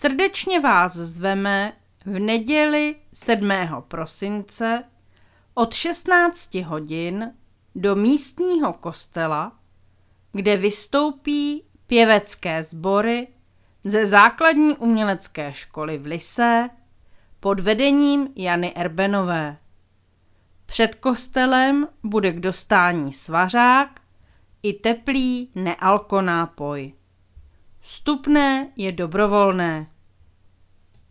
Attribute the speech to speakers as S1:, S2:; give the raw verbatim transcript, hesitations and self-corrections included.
S1: Srdečně vás zveme v neděli sedmého prosince od šestnácti hodin do místního kostela, kde vystoupí pěvecké sbory ze základní umělecké školy v Lysé pod vedením Jany Erbenové. Před kostelem bude k dostání svařák i teplý nealko nápoj. Vstupné je dobrovolné.